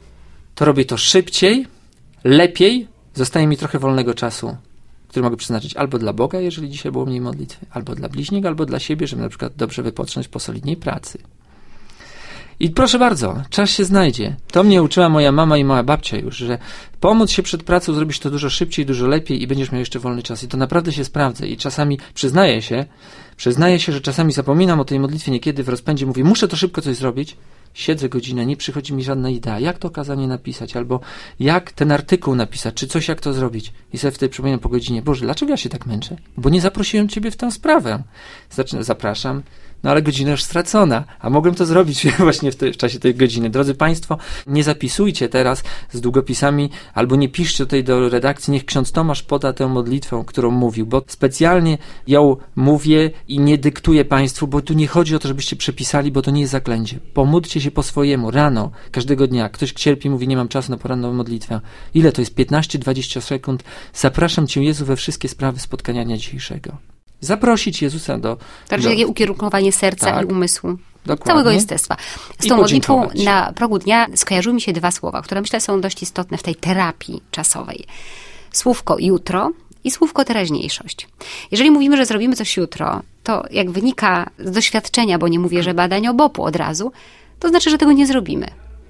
to robię to szybciej, lepiej, zostaje mi trochę wolnego czasu, który mogę przeznaczyć albo dla Boga, jeżeli dzisiaj było mniej modlitwy, albo dla bliźniego, albo dla siebie, żeby na przykład dobrze wypocząć po solidnej pracy. I proszę bardzo, czas się znajdzie. To mnie uczyła moja mama i moja babcia już, że pomóc się przed pracą, zrobisz to dużo szybciej, dużo lepiej i będziesz miał jeszcze wolny czas. I to naprawdę się sprawdza. I czasami przyznaję się, że czasami zapominam o tej modlitwie, niekiedy w rozpędzie mówię, muszę to szybko coś zrobić. Siedzę godzinę, nie przychodzi mi żadna idea, jak to kazanie napisać, albo jak ten artykuł napisać, czy coś jak to zrobić. I sobie wtedy przypominam po godzinie, Boże, dlaczego ja się tak męczę? Bo nie zaprosiłem Ciebie w tę sprawę. Zapraszam, no ale godzina już stracona, a mogłem to zrobić właśnie w czasie tej godziny. Drodzy Państwo, nie zapisujcie teraz z długopisami, albo nie piszcie tutaj do redakcji, niech ksiądz Tomasz poda tę modlitwę, którą mówił, bo specjalnie ją mówię i nie dyktuję Państwu, bo tu nie chodzi o to, żebyście przepisali, bo to nie jest zaklęcie. Pomódlcie się po swojemu, rano, każdego dnia. Ktoś cierpi, mówi, nie mam czasu na poranną modlitwę. Ile to jest? 15-20 sekund. Zapraszam Cię, Jezu, we wszystkie sprawy spotkania dnia dzisiejszego. Zaprosić Jezusa do... Także takie ukierunkowanie serca tak, i umysłu. dokładnie. Całego jestestwa. Z tą modlitwą na progu dnia skojarzyły mi się dwa słowa, które myślę są dość istotne w tej terapii czasowej. Słówko jutro i słówko teraźniejszość. Jeżeli mówimy, że zrobimy coś jutro, to jak wynika z doświadczenia, bo nie mówię, że badań o BOP-u od razu, to znaczy, że tego nie zrobimy.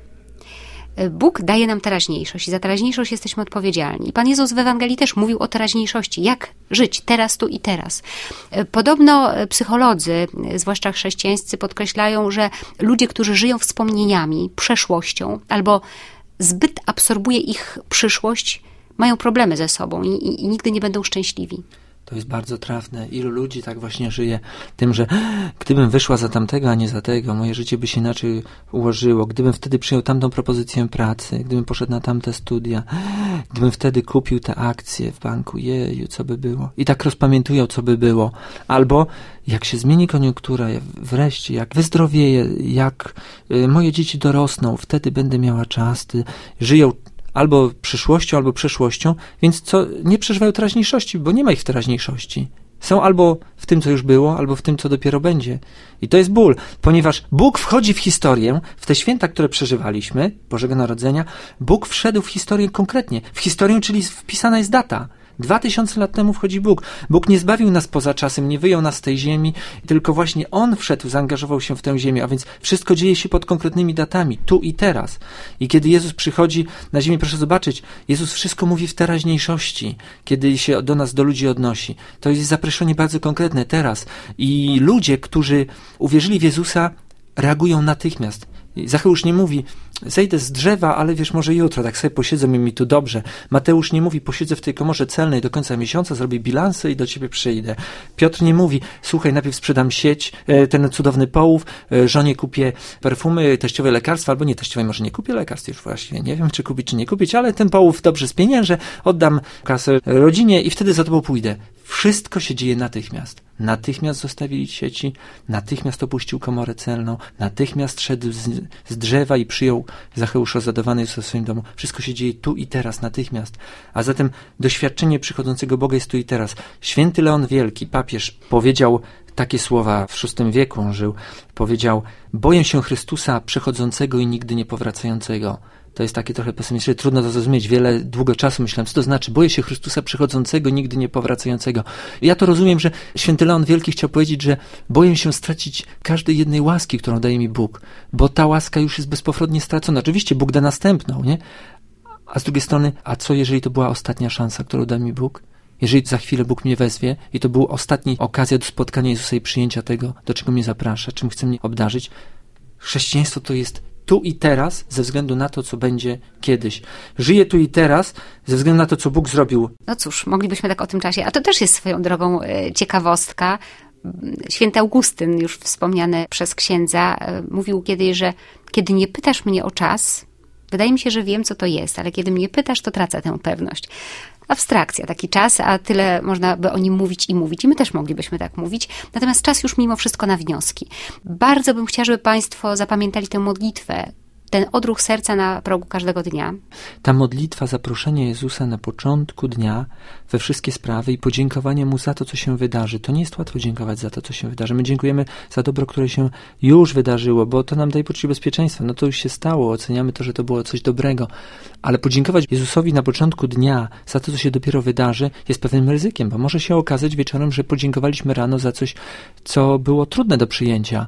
Bóg daje nam teraźniejszość i za teraźniejszość jesteśmy odpowiedzialni. I Pan Jezus w Ewangelii też mówił o teraźniejszości. Jak żyć teraz, tu i teraz. Podobno psycholodzy, zwłaszcza chrześcijańscy, podkreślają, że ludzie, którzy żyją wspomnieniami, przeszłością, albo zbyt absorbuje ich przyszłość, mają problemy ze sobą i nigdy nie będą szczęśliwi. To jest bardzo trafne. Ilu ludzi tak właśnie żyje tym, że gdybym wyszła za tamtego, a nie za tego, moje życie by się inaczej ułożyło. Gdybym wtedy przyjął tamtą propozycję pracy, gdybym poszedł na tamte studia, gdybym wtedy kupił te akcje w banku, jeju, co by było. I tak rozpamiętują, co by było. Albo jak się zmieni koniunktura, wreszcie, jak wyzdrowieję, jak moje dzieci dorosną, wtedy będę miała czas. Żyją albo przyszłością, albo przeszłością, więc nie przeżywają teraźniejszości, bo nie ma ich w teraźniejszości. Są albo w tym, co już było, albo w tym, co dopiero będzie. I to jest ból, ponieważ Bóg wchodzi w historię, w te święta, które przeżywaliśmy, Bożego Narodzenia, Bóg wszedł w historię konkretnie. W historię, czyli wpisana jest data. 2000 lat temu wchodzi Bóg. Bóg nie zbawił nas poza czasem, nie wyjął nas z tej ziemi, tylko właśnie On wszedł, zaangażował się w tę ziemię, a więc wszystko dzieje się pod konkretnymi datami, tu i teraz. I kiedy Jezus przychodzi na ziemię, proszę zobaczyć, Jezus wszystko mówi w teraźniejszości, kiedy się do nas, do ludzi odnosi. To jest zaproszenie bardzo konkretne, teraz. I ludzie, którzy uwierzyli w Jezusa, reagują natychmiast. Zacheusz nie mówi, zejdę z drzewa, ale wiesz, może jutro, tak sobie posiedzę, mi tu dobrze. Mateusz nie mówi, posiedzę w tej komorze celnej do końca miesiąca, zrobię bilansy i do ciebie przyjdę. Piotr nie mówi, słuchaj, najpierw sprzedam sieć, ten cudowny połów, żonie kupię perfumy, teściowe lekarstwa, albo nie teściowe, może nie kupię lekarstw, już właściwie nie wiem, czy kupić, czy nie kupić, ale ten połów dobrze spieniężę, oddam kasę rodzinie i wtedy za tobą pójdę. Wszystko się dzieje natychmiast. Natychmiast zostawili sieci, natychmiast opuścił komorę celną, natychmiast szedł z drzewa i przyjął Zacheusz zadawany w swoim domu. Wszystko się dzieje tu i teraz, natychmiast. A zatem doświadczenie przychodzącego Boga jest tu i teraz. Święty Leon Wielki, papież, powiedział takie słowa, w VI wieku on żył, powiedział, boję się Chrystusa przechodzącego i nigdy nie powracającego. To jest takie trochę pesymistyczne, trudno to zrozumieć. Długo czasu myślałem, co to znaczy. Boję się Chrystusa przychodzącego, nigdy nie powracającego. Ja to rozumiem, że święty Leon Wielki chciał powiedzieć, że boję się stracić każdej jednej łaski, którą daje mi Bóg, bo ta łaska już jest bezpowrotnie stracona. Oczywiście Bóg da następną, nie? A z drugiej strony, a co jeżeli to była ostatnia szansa, którą da mi Bóg? Jeżeli za chwilę Bóg mnie wezwie i to była ostatnia okazja do spotkania Jezusa i przyjęcia tego, do czego mnie zaprasza, czym chce mnie obdarzyć. Chrześcijaństwo to jest tu i teraz ze względu na to, co będzie kiedyś. Żyję tu i teraz ze względu na to, co Bóg zrobił. No cóż, moglibyśmy tak o tym czasie, a to też jest swoją drogą ciekawostka. Święty Augustyn, już wspomniany przez księdza, mówił kiedyś, że kiedy nie pytasz mnie o czas, wydaje mi się, że wiem, co to jest, ale kiedy mnie pytasz, to tracę tę pewność. Abstrakcja, taki czas, a tyle można by o nim mówić i mówić. I my też moglibyśmy tak mówić. Natomiast czas już mimo wszystko na wnioski. Bardzo bym chciała, żeby Państwo zapamiętali tę modlitwę, ten odruch serca na progu każdego dnia. Ta modlitwa, zaproszenie Jezusa na początku dnia we wszystkie sprawy i podziękowanie Mu za to, co się wydarzy. To nie jest łatwo dziękować za to, co się wydarzy. My dziękujemy za dobro, które się już wydarzyło, bo to nam daje poczucie bezpieczeństwa. No to już się stało, oceniamy to, że to było coś dobrego. Ale podziękować Jezusowi na początku dnia za to, co się dopiero wydarzy, jest pewnym ryzykiem, bo może się okazać wieczorem, że podziękowaliśmy rano za coś, co było trudne do przyjęcia.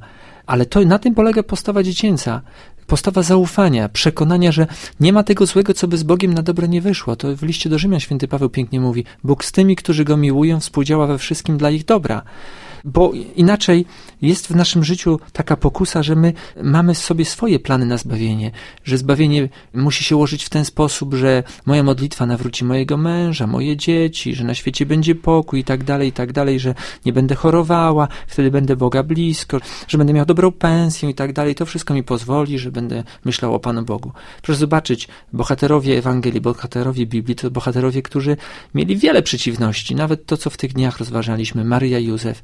Ale na tym polega postawa dziecięca. Postawa zaufania, przekonania, że nie ma tego złego, co by z Bogiem na dobre nie wyszło. To w liście do Rzymian święty Paweł pięknie mówi: Bóg z tymi, którzy Go miłują, współdziała we wszystkim dla ich dobra. Bo inaczej jest w naszym życiu taka pokusa, że my mamy sobie swoje plany na zbawienie, że zbawienie musi się ułożyć w ten sposób, że moja modlitwa nawróci mojego męża, moje dzieci, że na świecie będzie pokój i tak dalej, że nie będę chorowała, wtedy będę Boga blisko, że będę miał dobrą pensję i tak dalej. To wszystko mi pozwoli, że będę myślał o Panu Bogu. Proszę zobaczyć, bohaterowie Ewangelii, bohaterowie Biblii to bohaterowie, którzy mieli wiele przeciwności, nawet to, co w tych dniach rozważaliśmy, Maryja i Józef.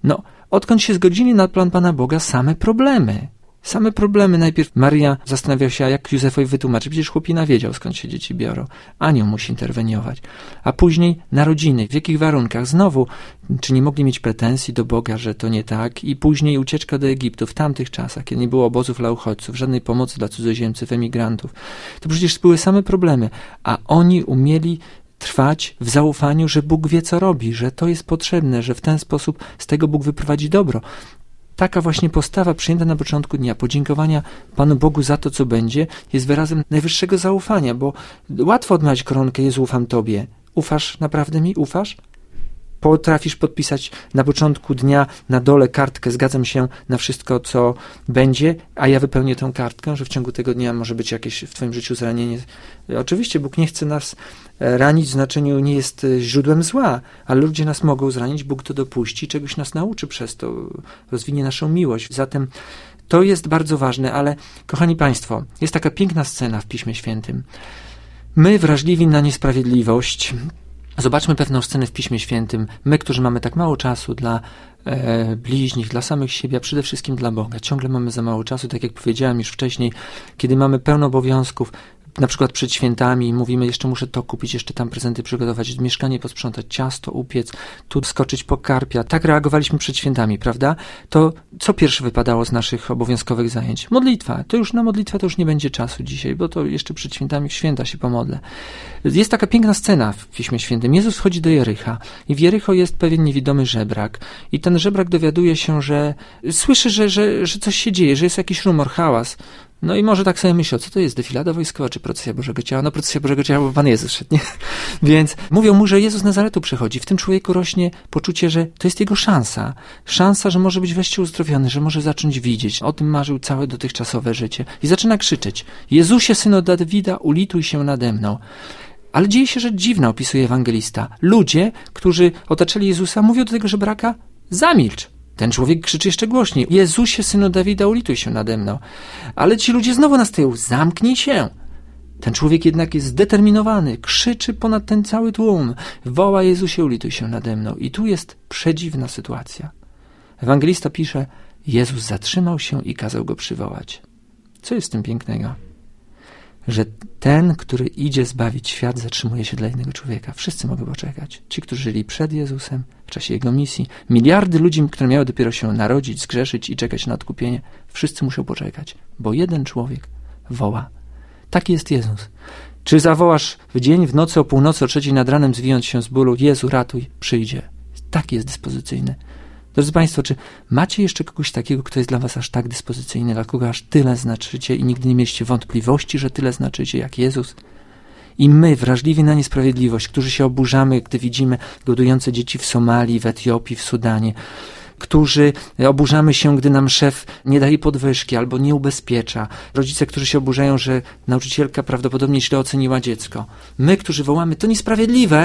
Odkąd się zgodzili na plan Pana Boga, same problemy. Same problemy. Najpierw Maryja zastanawiała się, jak Józefowi wytłumaczyć. Przecież chłopina wiedział, skąd się dzieci biorą. Anioł musi interweniować. A później narodziny. W jakich warunkach? Znowu, czy nie mogli mieć pretensji do Boga, że to nie tak? I później ucieczka do Egiptu w tamtych czasach, kiedy nie było obozów dla uchodźców, żadnej pomocy dla cudzoziemców, emigrantów. To przecież były same problemy. A oni umieli trwać w zaufaniu, że Bóg wie, co robi, że to jest potrzebne, że w ten sposób z tego Bóg wyprowadzi dobro. Taka właśnie postawa przyjęta na początku dnia, podziękowania Panu Bogu za to, co będzie, jest wyrazem najwyższego zaufania, bo łatwo odmawiać koronkę: Jezu, ufam Tobie. Ufasz naprawdę mi? Ufasz? Potrafisz podpisać na początku dnia na dole kartkę: zgadzam się na wszystko, co będzie, a ja wypełnię tę kartkę, że w ciągu tego dnia może być jakieś w Twoim życiu zranienie. Oczywiście Bóg nie chce nas ranić, w znaczeniu nie jest źródłem zła, ale ludzie nas mogą zranić, Bóg to dopuści, czegoś nas nauczy przez to, rozwinie naszą miłość. Zatem to jest bardzo ważne, ale kochani Państwo, jest taka piękna scena w Piśmie Świętym. My, wrażliwi na niesprawiedliwość, zobaczmy pewną scenę w Piśmie Świętym. My, którzy mamy tak mało czasu dla bliźnich, dla samych siebie, a przede wszystkim dla Boga. Ciągle mamy za mało czasu, tak jak powiedziałem już wcześniej, kiedy mamy pełno obowiązków, na przykład przed świętami i mówimy: jeszcze muszę to kupić, jeszcze tam prezenty przygotować, mieszkanie posprzątać, ciasto upiec, tu skoczyć po karpia. Tak reagowaliśmy przed świętami, prawda? To co pierwsze wypadało z naszych obowiązkowych zajęć? Modlitwa. To już na modlitwę to już nie będzie czasu dzisiaj, bo to jeszcze przed świętami, w święta się pomodlę. Jest taka piękna scena w Piśmie Świętym. Jezus wchodzi do Jericha i w Jericho jest pewien niewidomy żebrak i ten żebrak dowiaduje się, że słyszy, że coś się dzieje, że jest jakiś rumor, hałas. No i może tak sobie myślał, co to jest, defilada wojskowa czy procesja Bożego Ciała? No procesja Bożego Ciała, bo Pan Jezus szedł, nie? Więc mówią mu, że Jezus z Nazaretu przychodzi. W tym człowieku rośnie poczucie, że to jest jego szansa. Szansa, że może być wreszcie uzdrowiony, że może zacząć widzieć. O tym marzył całe dotychczasowe życie. I zaczyna krzyczeć: Jezusie, Synu Dawida, ulituj się nade mną. Ale dzieje się rzecz dziwna, opisuje ewangelista. Ludzie, którzy otaczali Jezusa, mówią do tego żebraka: zamilcz. Ten człowiek krzyczy jeszcze głośniej: Jezusie, Synu Dawida, ulituj się nade mną. Ale ci ludzie znowu nastają: zamknij się. Ten człowiek jednak jest zdeterminowany, krzyczy ponad ten cały tłum, woła: Jezusie, ulituj się nade mną. I tu jest przedziwna sytuacja. Ewangelista pisze: Jezus zatrzymał się i kazał go przywołać. Co jest w tym pięknego? Że ten, który idzie zbawić świat, zatrzymuje się dla innego człowieka. Wszyscy mogą poczekać. Ci, którzy żyli przed Jezusem, w czasie Jego misji, miliardy ludzi, które miały dopiero się narodzić, zgrzeszyć i czekać na odkupienie, wszyscy muszą poczekać, bo jeden człowiek woła. Taki jest Jezus. Czy zawołasz w dzień, w nocy, o północy, o 3:00 nad ranem, zwijąc się z bólu: Jezu, ratuj, przyjdzie. Taki jest dyspozycyjny. Drodzy Państwo, czy macie jeszcze kogoś takiego, kto jest dla Was aż tak dyspozycyjny, dla kogo aż tyle znaczycie i nigdy nie mieliście wątpliwości, że tyle znaczycie jak Jezus? I my, wrażliwi na niesprawiedliwość, którzy się oburzamy, gdy widzimy głodujące dzieci w Somalii, w Etiopii, w Sudanie, którzy oburzamy się, gdy nam szef nie daje podwyżki albo nie ubezpiecza, rodzice, którzy się oburzają, że nauczycielka prawdopodobnie źle oceniła dziecko. My, którzy wołamy: to niesprawiedliwe,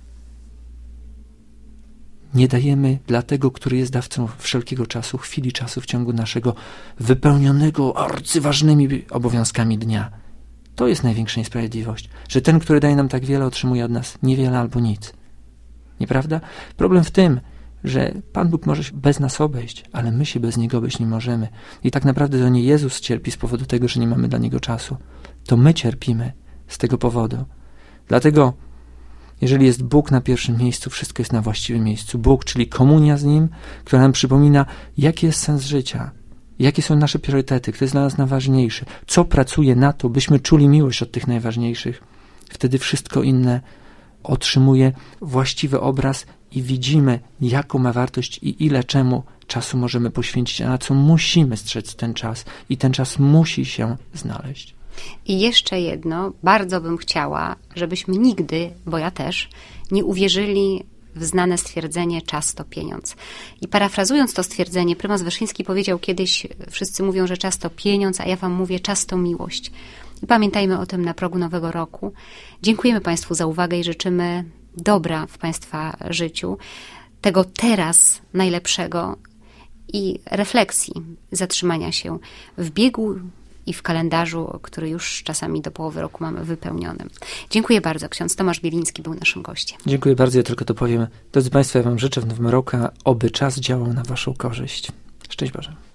nie dajemy dla tego, który jest dawcą wszelkiego czasu, chwili czasu w ciągu naszego wypełnionego arcyważnymi obowiązkami dnia. To jest największa niesprawiedliwość, że ten, który daje nam tak wiele, otrzymuje od nas niewiele albo nic. Nieprawda? Problem w tym, że Pan Bóg może się bez nas obejść, ale my się bez Niego obejść nie możemy. I tak naprawdę to nie Jezus cierpi z powodu tego, że nie mamy dla Niego czasu. To my cierpimy z tego powodu. Dlatego jeżeli jest Bóg na pierwszym miejscu, wszystko jest na właściwym miejscu. Bóg, czyli komunia z Nim, która nam przypomina, jaki jest sens życia, jakie są nasze priorytety, kto jest dla nas najważniejszy, co pracuje na to, byśmy czuli miłość od tych najważniejszych. Wtedy wszystko inne otrzymuje właściwy obraz i widzimy, jaką ma wartość i ile czemu czasu możemy poświęcić, a na co musimy strzec ten czas i ten czas musi się znaleźć. I jeszcze jedno, bardzo bym chciała, żebyśmy nigdy, bo ja też, nie uwierzyli w znane stwierdzenie czas to pieniądz. I parafrazując to stwierdzenie, prymas Wyszyński powiedział kiedyś, wszyscy mówią, że czas to pieniądz, a ja wam mówię, czas to miłość. I pamiętajmy o tym na progu nowego roku. Dziękujemy Państwu za uwagę i życzymy dobra w Państwa życiu, tego teraz najlepszego i refleksji, zatrzymania się w biegu i w kalendarzu, który już czasami do połowy roku mamy wypełnionym. Dziękuję bardzo. Ksiądz Tomasz Bieliński był naszym gościem. Dziękuję bardzo. Ja tylko to powiem. Drodzy Państwo, ja wam życzę w nowym roku, oby czas działał na waszą korzyść. Szczęść Boże.